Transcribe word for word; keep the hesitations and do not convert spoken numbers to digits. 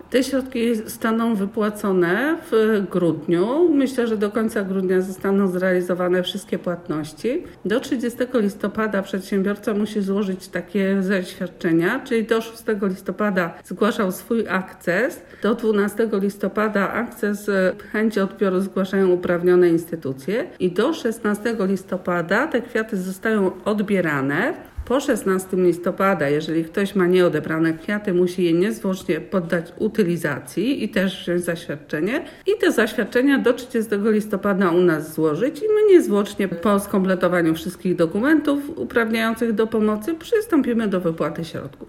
Te środki zostaną wypłacone w grudniu. Myślę, że do końca grudnia zostaną zrealizowane wszystkie płatności. Do trzydziestego listopada przedsiębiorca musi złożyć takie zaświadczenia, czyli do szóstego listopada zgłaszał swój akces, do dwunastego listopada akces chęci odbioru zgłaszają uprawnione instytucje i do szesnastego listopada te kwiaty zostają odbierane. Po szesnastego listopada, jeżeli ktoś ma nieodebrane kwiaty, musi je niezwłocznie poddać utylizacji i też wziąć zaświadczenie. I te zaświadczenia do trzydziestego listopada u nas złożyć i my niezwłocznie po skompletowaniu wszystkich dokumentów uprawniających do pomocy przystąpimy do wypłaty środków.